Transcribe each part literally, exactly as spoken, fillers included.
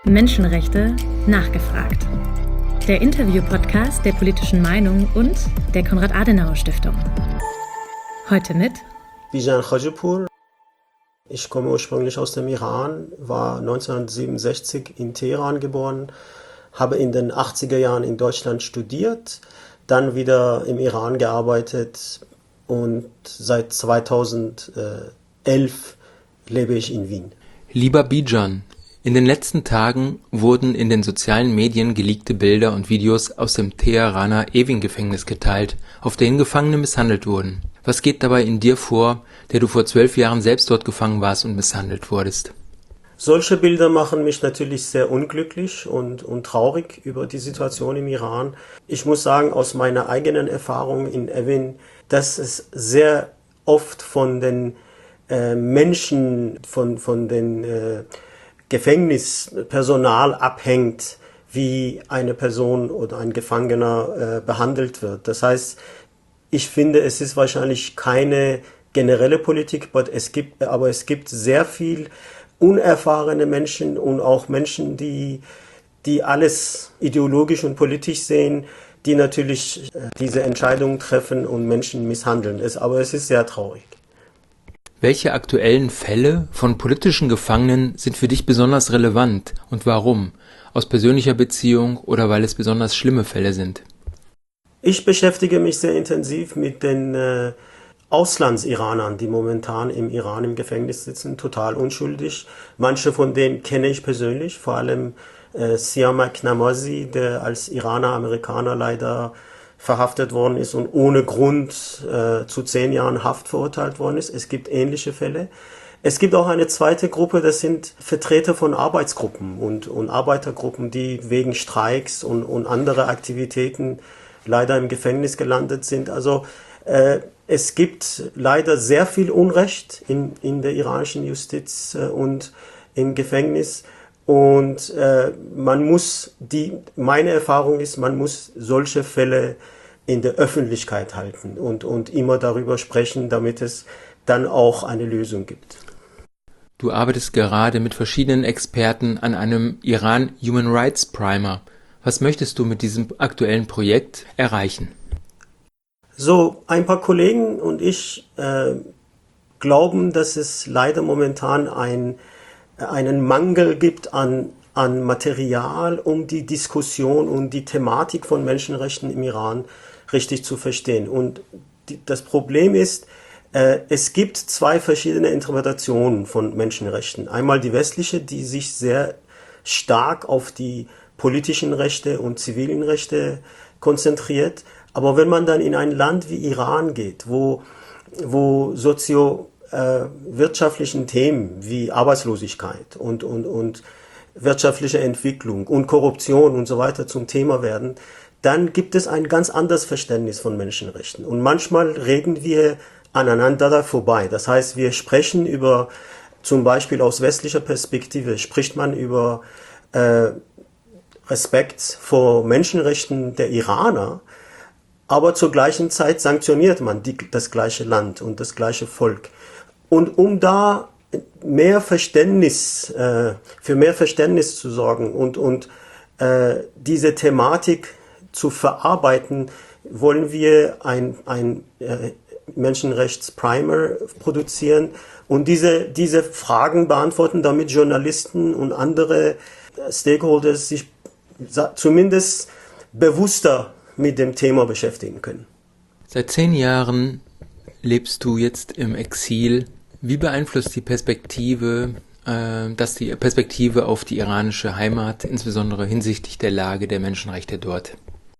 Menschenrechte nachgefragt. Der Interview-Podcast der Politischen Meinung und der Konrad-Adenauer-Stiftung. Heute mit Bijan Khajipur. Ich komme ursprünglich aus dem Iran, war neunzehnhundertsiebenundsechzig in Teheran geboren, habe in den achtziger Jahren in Deutschland studiert, dann wieder im Iran gearbeitet und seit zweitausendelf lebe ich in Wien. Lieber Bijan, in den letzten Tagen wurden in den sozialen Medien geleakte Bilder und Videos aus dem Teheraner Evin-Gefängnis geteilt, auf denen Gefangene misshandelt wurden. Was geht dabei in dir vor, der du vor zwölf Jahren selbst dort gefangen warst und misshandelt wurdest? Solche Bilder machen mich natürlich sehr unglücklich und, und traurig über die Situation im Iran. Ich muss sagen, aus meiner eigenen Erfahrung in Evin, dass es sehr oft von den äh, Menschen, von, von den äh, Gefängnispersonal abhängt, wie eine Person oder ein Gefangener äh, behandelt wird. Das heißt, ich finde, es ist wahrscheinlich keine generelle Politik, aber es gibt, aber es gibt sehr viel unerfahrene Menschen und auch Menschen, die, die alles ideologisch und politisch sehen, die natürlich äh, diese Entscheidungen treffen und Menschen misshandeln. Es, aber es ist sehr traurig. Welche aktuellen Fälle von politischen Gefangenen sind für dich besonders relevant und warum? Aus persönlicher Beziehung oder weil es besonders schlimme Fälle sind? Ich beschäftige mich sehr intensiv mit den äh, Auslandsiranern, die momentan im Iran im Gefängnis sitzen, total unschuldig. Manche von denen kenne ich persönlich, vor allem äh, Siamak Namazi, der als Iraner-Amerikaner leider verhaftet worden ist und ohne Grund äh, zu zehn Jahren Haft verurteilt worden ist. Es gibt ähnliche Fälle. Es gibt auch eine zweite Gruppe, das sind Vertreter von Arbeitsgruppen und, und Arbeitergruppen, die wegen Streiks und, und andere Aktivitäten leider im Gefängnis gelandet sind. Also äh, es gibt leider sehr viel Unrecht in, in der iranischen Justiz äh, und im Gefängnis. Und äh, man muss, die, meine Erfahrung ist, man muss solche Fälle in der Öffentlichkeit halten und, und immer darüber sprechen, damit es dann auch eine Lösung gibt. Du arbeitest gerade mit verschiedenen Experten an einem Iran Human Rights Primer. Was möchtest du mit diesem aktuellen Projekt erreichen? So, ein paar Kollegen und ich äh, glauben, dass es leider momentan ein einen Mangel gibt an, an Material, um die Diskussion und die Thematik von Menschenrechten im Iran richtig zu verstehen. Und die, das Problem ist, äh, es gibt zwei verschiedene Interpretationen von Menschenrechten. Einmal die westliche, die sich sehr stark auf die politischen Rechte und zivilen Rechte konzentriert. Aber wenn man dann in ein Land wie Iran geht, wo, wo sozio Äh, wirtschaftlichen Themen wie Arbeitslosigkeit und, und, und wirtschaftliche Entwicklung und Korruption und so weiter zum Thema werden, dann gibt es ein ganz anderes Verständnis von Menschenrechten. Und manchmal reden wir aneinander vorbei. Das heißt, wir sprechen über, zum Beispiel aus westlicher Perspektive, spricht man über äh, Respekt vor Menschenrechten der Iraner, aber zur gleichen Zeit sanktioniert man die, das gleiche Land und das gleiche Volk. Und um da mehr Verständnis, äh, für mehr Verständnis zu sorgen und, und äh, diese Thematik zu verarbeiten, wollen wir ein, ein äh, Menschenrechtsprimer produzieren und diese, diese Fragen beantworten, damit Journalisten und andere Stakeholders sich zumindest bewusster mit dem Thema beschäftigen können. Seit zehn Jahren lebst du jetzt im Exil. Wie beeinflusst die Perspektive, äh, dass die Perspektive auf die iranische Heimat, insbesondere hinsichtlich der Lage der Menschenrechte dort?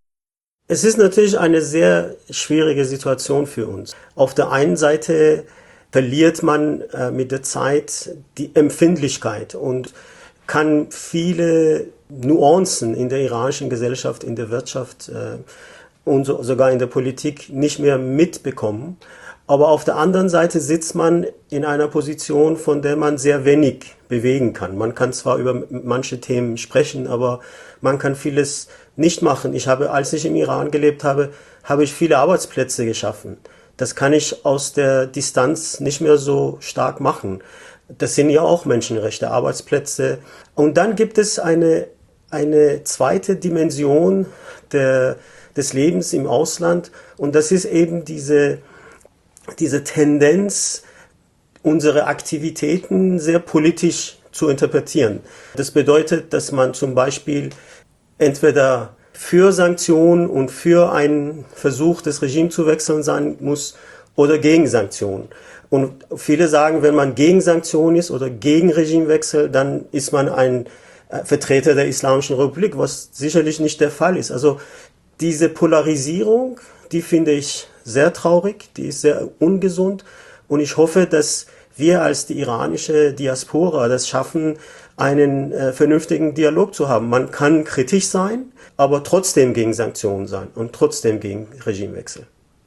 Es ist natürlich eine sehr schwierige Situation für uns. Auf der einen Seite verliert man äh, mit der Zeit die Empfindlichkeit und kann viele Nuancen in der iranischen Gesellschaft, in der Wirtschaft äh, und so, sogar in der Politik nicht mehr mitbekommen. Aber auf der anderen Seite sitzt man in einer Position, von der man sehr wenig bewegen kann. Man kann zwar über manche Themen sprechen, aber man kann vieles nicht machen. Ich habe, als ich im Iran gelebt habe, habe ich viele Arbeitsplätze geschaffen. Das kann ich aus der Distanz nicht mehr so stark machen. Das sind ja auch Menschenrechte, Arbeitsplätze. Und dann gibt es eine, eine zweite Dimension der, des Lebens im Ausland. Und das ist eben diese, diese Tendenz, unsere Aktivitäten sehr politisch zu interpretieren. Das bedeutet, dass man zum Beispiel entweder für Sanktionen und für einen Versuch, das Regime zu wechseln sein muss oder gegen Sanktionen. Und viele sagen, wenn man gegen Sanktionen ist oder gegen Regimewechsel, dann ist man ein Vertreter der Islamischen Republik, was sicherlich nicht der Fall ist. Also diese Polarisierung, die finde ich sehr traurig, die ist sehr ungesund und ich hoffe, dass wir als die iranische Diaspora das schaffen, einen äh, vernünftigen Dialog zu haben. Man kann kritisch sein, aber trotzdem gegen Sanktionen sein und trotzdem gegen Regimewechsel.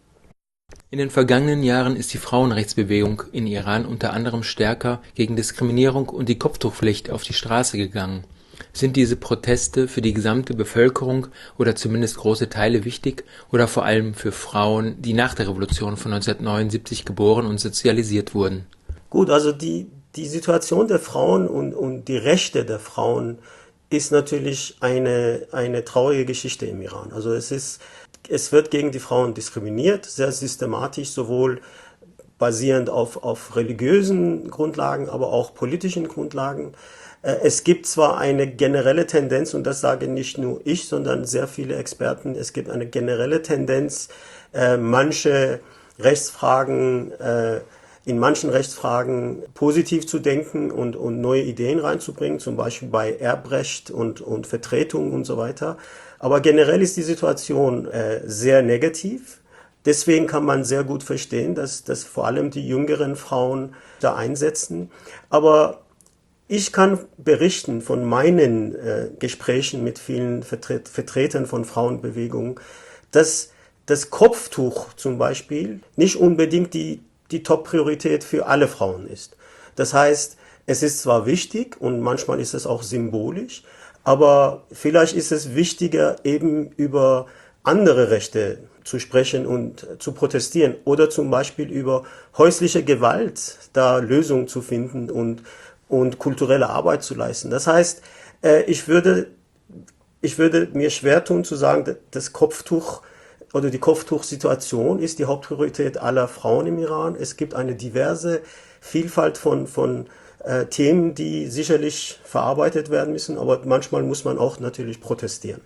In den vergangenen Jahren ist die Frauenrechtsbewegung in Iran unter anderem stärker gegen Diskriminierung und die Kopftuchpflicht auf die Straße gegangen. Sind diese Proteste für die gesamte Bevölkerung oder zumindest große Teile wichtig oder vor allem für Frauen, die nach der Revolution von neunzehnhundertneunundsiebzig geboren und sozialisiert wurden? Gut, also die, die Situation der Frauen und, und die Rechte der Frauen ist natürlich eine, eine traurige Geschichte im Iran. Also es ist, es wird gegen die Frauen diskriminiert, sehr systematisch, sowohl basierend auf, auf religiösen Grundlagen, aber auch politischen Grundlagen. Es gibt zwar eine generelle Tendenz, und das sage nicht nur ich, sondern sehr viele Experten, es gibt eine generelle Tendenz, äh, manche Rechtsfragen, äh, in manchen Rechtsfragen positiv zu denken und, und neue Ideen reinzubringen, zum Beispiel bei Erbrecht und, und Vertretung und so weiter. Aber generell ist die Situation äh, sehr negativ. Deswegen kann man sehr gut verstehen, dass, dass vor allem die jüngeren Frauen da einsetzen. Aber ich kann berichten von meinen äh, Gesprächen mit vielen Vertret- Vertretern von Frauenbewegungen, dass das Kopftuch zum Beispiel nicht unbedingt die, die Top-Priorität für alle Frauen ist. Das heißt, es ist zwar wichtig und manchmal ist es auch symbolisch, aber vielleicht ist es wichtiger, eben über andere Rechte zu sprechen und zu protestieren oder zum Beispiel über häusliche Gewalt, da Lösungen zu finden und und kulturelle Arbeit zu leisten. Das heißt, ich würde, ich würde mir schwer tun zu sagen, das Kopftuch oder die Kopftuchsituation ist die Hauptpriorität aller Frauen im Iran. Es gibt eine diverse Vielfalt von, von äh, Themen, die sicherlich verarbeitet werden müssen, aber manchmal muss man auch natürlich protestieren.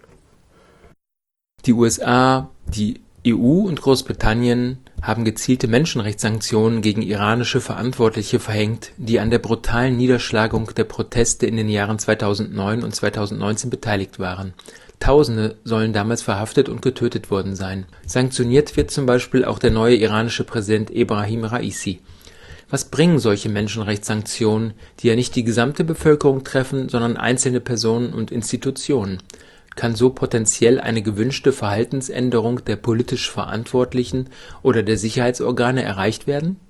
Die U S A, die E U und Großbritannien haben gezielte Menschenrechtssanktionen gegen iranische Verantwortliche verhängt, die an der brutalen Niederschlagung der Proteste in den Jahren zweitausendneun und zweitausendneunzehn beteiligt waren. Tausende sollen damals verhaftet und getötet worden sein. Sanktioniert wird zum Beispiel auch der neue iranische Präsident Ebrahim Raisi. Was bringen solche Menschenrechtssanktionen, die ja nicht die gesamte Bevölkerung treffen, sondern einzelne Personen und Institutionen? Kann so potenziell eine gewünschte Verhaltensänderung der politisch Verantwortlichen oder der Sicherheitsorgane erreicht werden?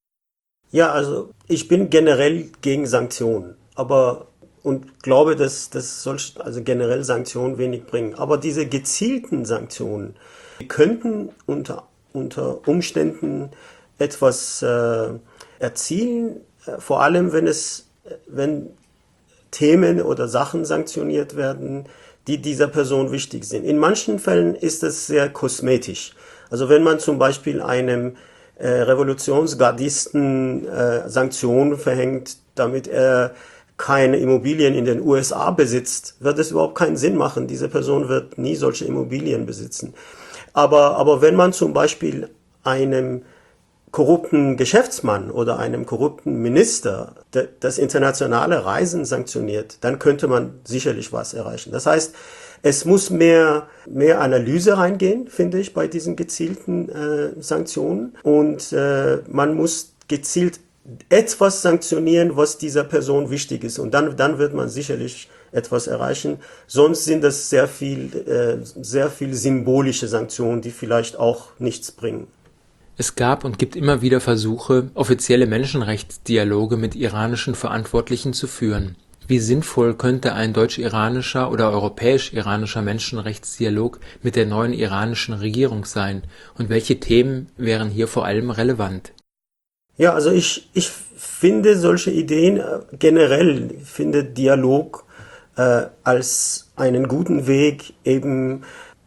Ja, also ich bin generell gegen Sanktionen, aber und glaube, dass, dass solche, also generell Sanktionen wenig bringen. Aber diese gezielten Sanktionen könnten unter, unter Umständen etwas äh, erzielen, äh, vor allem wenn es, wenn Themen oder Sachen sanktioniert werden, die dieser Person wichtig sind. In manchen Fällen ist es sehr kosmetisch. Also wenn man zum Beispiel einem äh, Revolutionsgardisten äh, Sanktionen verhängt, damit er keine Immobilien in den U S A besitzt, wird es überhaupt keinen Sinn machen. Diese Person wird nie solche Immobilien besitzen. Aber, aber wenn man zum Beispiel einem korrupten Geschäftsmann oder einem korrupten Minister das internationale Reisen sanktioniert, dann könnte man sicherlich was erreichen. Das heißt, es muss mehr, mehr Analyse reingehen, finde ich, bei diesen gezielten äh, Sanktionen. Und äh, man muss gezielt etwas sanktionieren, was dieser Person wichtig ist. Und dann, dann wird man sicherlich etwas erreichen. Sonst sind das sehr viel, äh, sehr viel symbolische Sanktionen, die vielleicht auch nichts bringen. Es gab und gibt immer wieder Versuche, offizielle Menschenrechtsdialoge mit iranischen Verantwortlichen zu führen. Wie sinnvoll könnte ein deutsch-iranischer oder europäisch-iranischer Menschenrechtsdialog mit der neuen iranischen Regierung sein und welche Themen wären hier vor allem relevant? Ja, also ich, ich finde solche Ideen äh, generell, ich finde Dialog äh, als einen guten Weg, eben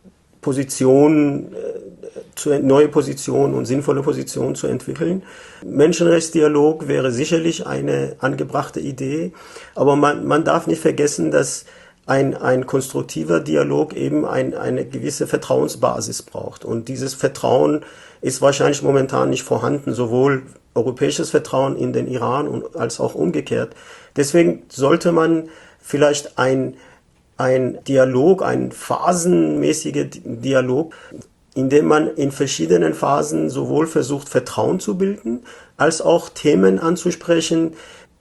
Positionen, äh, zu, neue Positionen und sinnvolle Positionen zu entwickeln. Menschenrechtsdialog wäre sicherlich eine angebrachte Idee, aber man, man darf nicht vergessen, dass ein, ein konstruktiver Dialog eben ein, eine gewisse Vertrauensbasis braucht. Und dieses Vertrauen ist wahrscheinlich momentan nicht vorhanden, sowohl europäisches Vertrauen in den Iran und als auch umgekehrt. Deswegen sollte man vielleicht ein, ein Dialog, ein phasenmäßiger Dialog, in dem man in verschiedenen Phasen sowohl versucht, Vertrauen zu bilden, als auch Themen anzusprechen,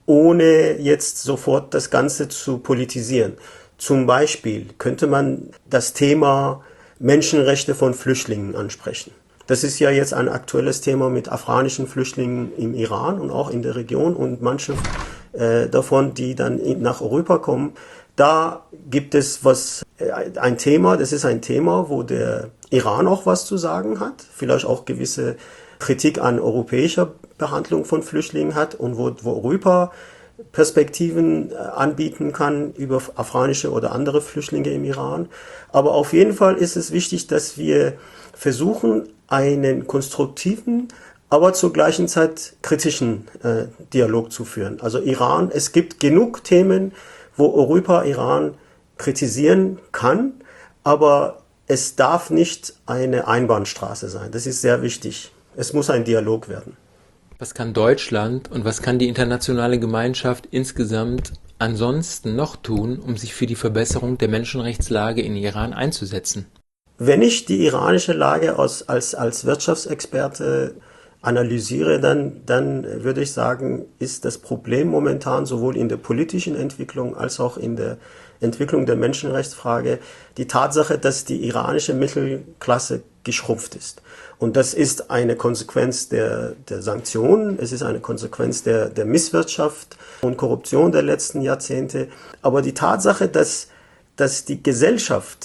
ohne jetzt sofort das Ganze zu politisieren. Zum Beispiel könnte man das Thema Menschenrechte von Flüchtlingen ansprechen. Das ist ja jetzt ein aktuelles Thema mit afghanischen Flüchtlingen im Iran und auch in der Region und manche äh, davon, die dann in, nach Europa kommen. Da gibt es was, äh, ein Thema, das ist ein Thema, wo der Iran auch was zu sagen hat, vielleicht auch gewisse Kritik an europäischer Behandlung von Flüchtlingen hat und wo, wo Europa Perspektiven anbieten kann über afghanische oder andere Flüchtlinge im Iran. Aber auf jeden Fall ist es wichtig, dass wir versuchen, einen konstruktiven, aber zur gleichen Zeit kritischen äh, Dialog zu führen. Also Iran, es gibt genug Themen, wo Europa Iran kritisieren kann, aber es darf nicht eine Einbahnstraße sein. Das ist sehr wichtig. Es muss ein Dialog werden. Was kann Deutschland und was kann die internationale Gemeinschaft insgesamt ansonsten noch tun, um sich für die Verbesserung der Menschenrechtslage in Iran einzusetzen? Wenn ich die iranische Lage aus, als, als Wirtschaftsexperte analysiere, dann, dann würde ich sagen, ist das Problem momentan sowohl in der politischen Entwicklung als auch in der Entwicklung der Menschenrechtsfrage die Tatsache, dass die iranische Mittelklasse geschrumpft ist. Und das ist eine Konsequenz der, der Sanktionen, es ist eine Konsequenz der, der Misswirtschaft und Korruption der letzten Jahrzehnte. Aber die Tatsache, dass, dass die Gesellschaft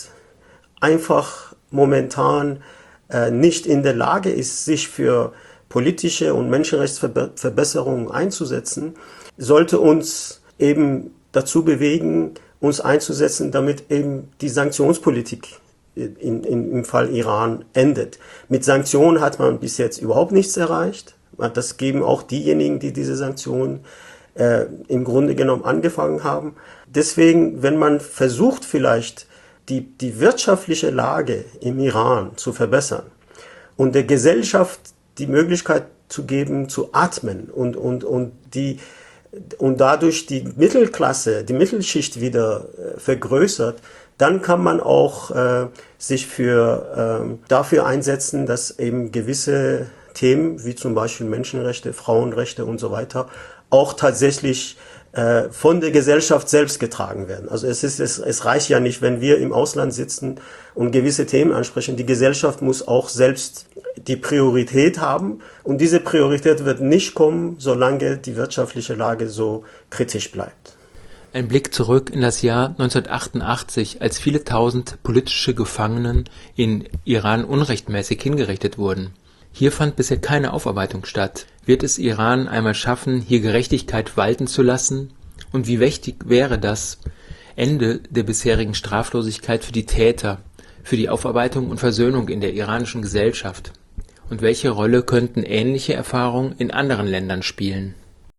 einfach momentan äh, nicht in der Lage ist, sich für politische und Menschenrechtsverbesserungen einzusetzen, sollte uns eben dazu bewegen, uns einzusetzen, damit eben die Sanktionspolitik in, in, im Fall Iran endet. Mit Sanktionen hat man bis jetzt überhaupt nichts erreicht. Das geben auch diejenigen, die diese Sanktionen äh, im Grunde genommen angefangen haben. Deswegen, wenn man versucht, vielleicht die, die wirtschaftliche Lage im Iran zu verbessern und der Gesellschaft die Möglichkeit zu geben, zu atmen und, und, und, die, und dadurch die Mittelklasse, die Mittelschicht wieder äh, vergrößert, dann kann man auch äh, sich für, äh, dafür einsetzen, dass eben gewisse Themen, wie zum Beispiel Menschenrechte, Frauenrechte und so weiter, auch tatsächlich äh, von der Gesellschaft selbst getragen werden. Also es ist, es, es reicht ja nicht, wenn wir im Ausland sitzen und gewisse Themen ansprechen. Die Gesellschaft muss auch selbst die Priorität haben. Und diese Priorität wird nicht kommen, solange die wirtschaftliche Lage so kritisch bleibt. Ein Blick zurück in das Jahr neunzehnhundertachtundachtzig, als viele tausend politische Gefangenen in Iran unrechtmäßig hingerichtet wurden. Hier fand bisher keine Aufarbeitung statt. Wird es Iran einmal schaffen, hier Gerechtigkeit walten zu lassen? Und wie wichtig wäre das Ende der bisherigen Straflosigkeit für die Täter, für die Aufarbeitung und Versöhnung in der iranischen Gesellschaft? Und welche Rolle könnten ähnliche Erfahrungen in anderen Ländern spielen?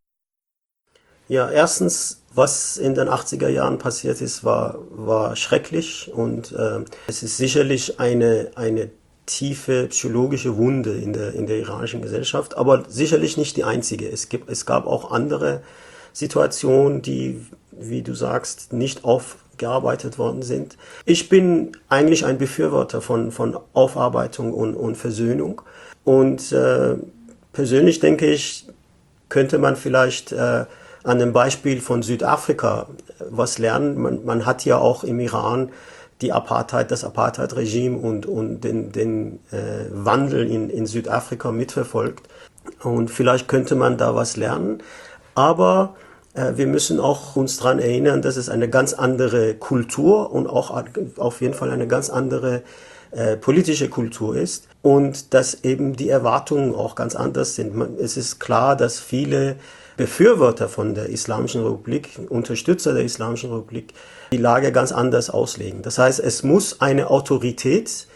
Ja, erstens, was in den achtziger Jahren passiert ist, war, war schrecklich und äh, es ist sicherlich eine, eine tiefe psychologische Wunde in der, in der iranischen Gesellschaft, aber sicherlich nicht die einzige. Es gibt, es gab auch andere Situationen, die, wie du sagst, nicht aufgearbeitet worden sind. Ich bin eigentlich ein Befürworter von, von Aufarbeitung und, und Versöhnung und äh, persönlich denke ich, könnte man vielleicht äh, an dem Beispiel von Südafrika was lernen. Man, man hat ja auch im Iran die Apartheid, das Apartheid-Regime und, und den, den äh, Wandel in, in Südafrika mitverfolgt. Und vielleicht könnte man da was lernen. Aber äh, wir müssen auch uns daran erinnern, dass es eine ganz andere Kultur und auch auf jeden Fall eine ganz andere äh, politische Kultur ist und dass eben die Erwartungen auch ganz anders sind. Man, es ist klar, dass viele Befürworter von der Islamischen Republik, Unterstützer der Islamischen Republik, die Lage ganz anders auslegen. Das heißt, es muss eine Autorität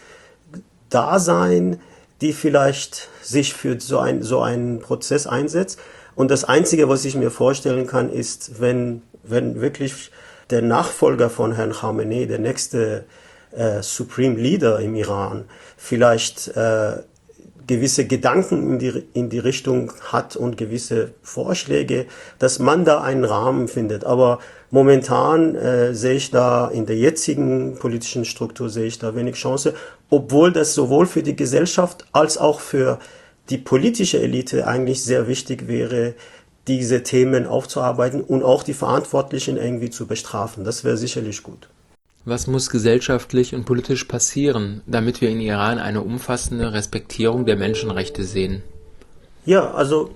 da sein, die vielleicht sich für so, ein, so einen Prozess einsetzt. Und das Einzige, was ich mir vorstellen kann, ist, wenn, wenn wirklich der Nachfolger von Herrn Khamenei, der nächste äh, Supreme Leader im Iran, vielleicht äh, gewisse Gedanken in die, in die Richtung hat und gewisse Vorschläge, dass man da einen Rahmen findet. Aber momentan äh, sehe ich da in der jetzigen politischen Struktur sehe ich da wenig Chance, obwohl das sowohl für die Gesellschaft als auch für die politische Elite eigentlich sehr wichtig wäre, diese Themen aufzuarbeiten und auch die Verantwortlichen irgendwie zu bestrafen. Das wäre sicherlich gut. Was muss gesellschaftlich und politisch passieren, damit wir in Iran eine umfassende Respektierung der Menschenrechte sehen? Ja, also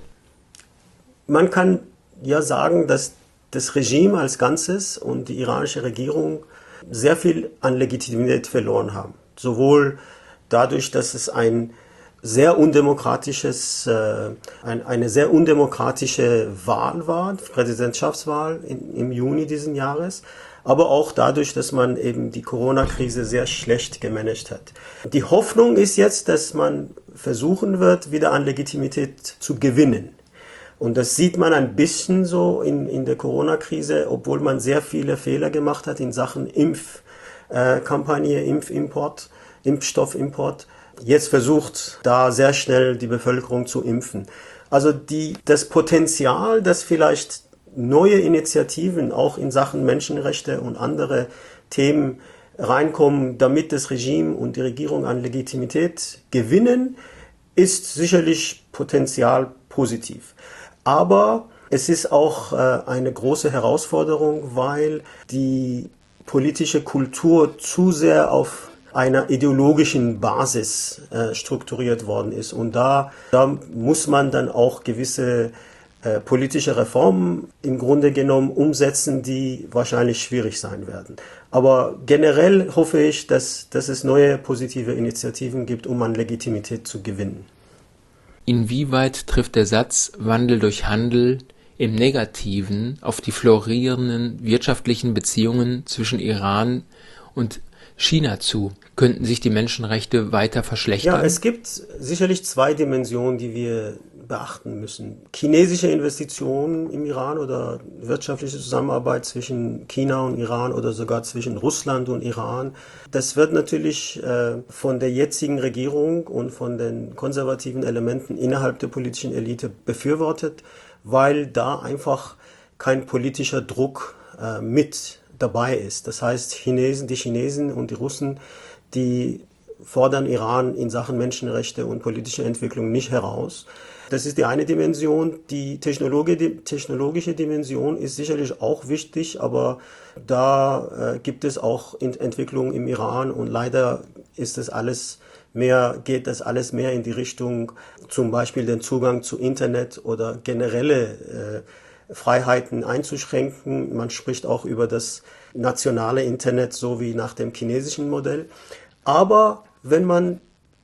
man kann ja sagen, dass das Regime als Ganzes und die iranische Regierung sehr viel an Legitimität verloren haben. Sowohl dadurch, dass es ein sehr undemokratisches, äh, ein, eine sehr undemokratische Wahl war, Präsidentschaftswahl in, im Juni diesen Jahres, aber auch dadurch, dass man eben die Corona-Krise sehr schlecht gemanagt hat. Die Hoffnung ist jetzt, dass man versuchen wird, wieder an Legitimität zu gewinnen. Und das sieht man ein bisschen so in, in der Corona-Krise, obwohl man sehr viele Fehler gemacht hat in Sachen Impfkampagne, äh, Impfimport, Impfstoffimport. Jetzt versucht da sehr schnell die Bevölkerung zu impfen. Also die, das Potenzial, dass vielleicht neue Initiativen auch in Sachen Menschenrechte und andere Themen reinkommen, damit das Regime und die Regierung an Legitimität gewinnen, ist sicherlich Potenzial positiv. Aber es ist auch äh, eine große Herausforderung, weil die politische Kultur zu sehr auf einer ideologischen Basis äh, strukturiert worden ist. Und da, da muss man dann auch gewisse äh, politische Reformen im Grunde genommen umsetzen, die wahrscheinlich schwierig sein werden. Aber generell hoffe ich, dass, dass es neue positive Initiativen gibt, um an Legitimität zu gewinnen. Inwieweit trifft der Satz Wandel durch Handel im Negativen auf die florierenden wirtschaftlichen Beziehungen zwischen Iran und China zu? Könnten sich die Menschenrechte weiter verschlechtern? Ja, es gibt sicherlich zwei Dimensionen, die wir beachten müssen. Chinesische Investitionen im Iran oder wirtschaftliche Zusammenarbeit zwischen China und Iran oder sogar zwischen Russland und Iran. Das wird natürlich äh, von der jetzigen Regierung und von den konservativen Elementen innerhalb der politischen Elite befürwortet, weil da einfach kein politischer Druck äh, mit dabei ist. Das heißt, Chinesen, die Chinesen und die Russen, die fordern Iran in Sachen Menschenrechte und politische Entwicklung nicht heraus. Das ist die eine Dimension. Die, Technologie, die technologische Dimension ist sicherlich auch wichtig, aber da äh, gibt es auch Entwicklungen im Iran und leider ist das alles mehr, geht das alles mehr in die Richtung, zum Beispiel den Zugang zu Internet oder generelle äh, Freiheiten einzuschränken. Man spricht auch über das nationale Internet, so wie nach dem chinesischen Modell. Aber wenn man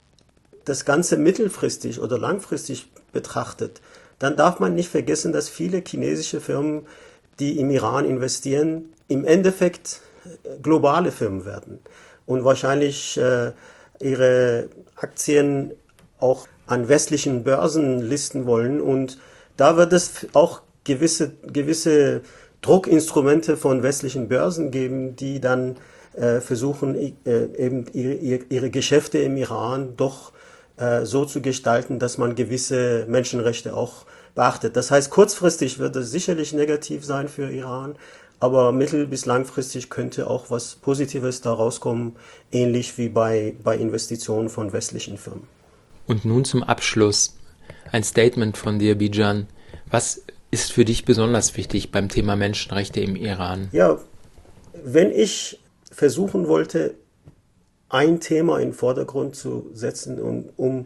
das Ganze mittelfristig oder langfristig betrachtet, dann darf man nicht vergessen, dass viele chinesische Firmen, die im Iran investieren, im Endeffekt globale Firmen werden und wahrscheinlich äh, ihre Aktien auch an westlichen Börsen listen wollen. Und da wird es auch gewisse, gewisse Druckinstrumente von westlichen Börsen geben, die dann äh, versuchen, äh, eben ihre, ihre Geschäfte im Iran doch äh, so zu gestalten, dass man gewisse Menschenrechte auch beachtet. Das heißt, kurzfristig wird es sicherlich negativ sein für Iran, aber mittel- bis langfristig könnte auch was Positives da rauskommen, ähnlich wie bei, bei Investitionen von westlichen Firmen. Und nun zum Abschluss ein Statement von dir, Bijan. Was ist für dich besonders wichtig beim Thema Menschenrechte im Iran? Ja, wenn ich versuchen wollte, ein Thema in den Vordergrund zu setzen, um, um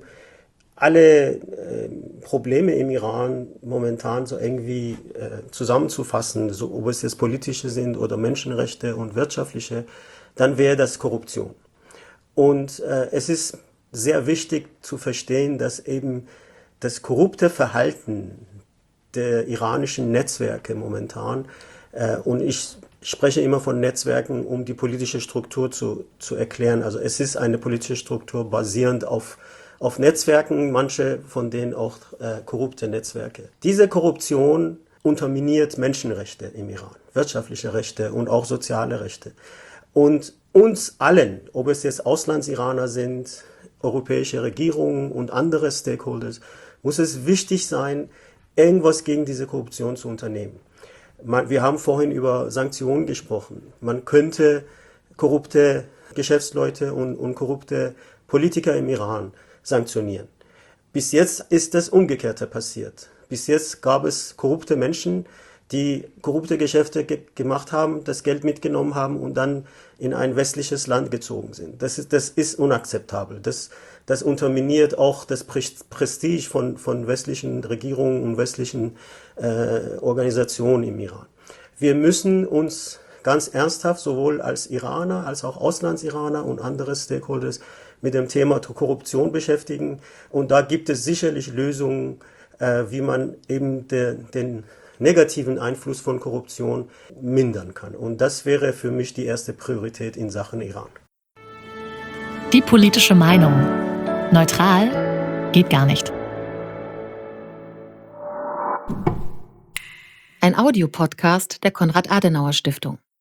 alle äh, Probleme im Iran momentan so irgendwie äh, zusammenzufassen, so, ob es jetzt politische sind oder Menschenrechte und wirtschaftliche, dann wäre das Korruption. Und äh, es ist sehr wichtig zu verstehen, dass eben das korrupte Verhalten der iranischen Netzwerke momentan, äh, und ich spreche immer von Netzwerken, um die politische Struktur zu, zu erklären. Also es ist eine politische Struktur basierend auf, auf Netzwerken, manche von denen auch äh, korrupte Netzwerke. Diese Korruption unterminiert Menschenrechte im Iran, wirtschaftliche Rechte und auch soziale Rechte. Und uns allen, ob es jetzt Auslandsiraner sind, europäische Regierungen und andere Stakeholders, muss es wichtig sein, irgendwas gegen diese Korruption zu unternehmen. Man, wir haben vorhin über Sanktionen gesprochen. Man könnte korrupte Geschäftsleute und, und korrupte Politiker im Iran sanktionieren. Bis jetzt ist das Umgekehrte passiert. Bis jetzt gab es korrupte Menschen, die korrupte Geschäfte ge- gemacht haben, das Geld mitgenommen haben und dann in ein westliches Land gezogen sind. Das ist, das ist unakzeptabel. Das, das unterminiert auch das Prestige von, von westlichen Regierungen und westlichen äh, Organisationen im Iran. Wir müssen uns ganz ernsthaft sowohl als Iraner als auch Auslandsiraner und andere Stakeholders mit dem Thema Korruption beschäftigen. Und da gibt es sicherlich Lösungen, äh, wie man eben de, den negativen Einfluss von Korruption mindern kann. Und das wäre für mich die erste Priorität in Sachen Iran. Die politische Meinung. Neutral geht gar nicht. Ein Audiopodcast der Konrad-Adenauer-Stiftung.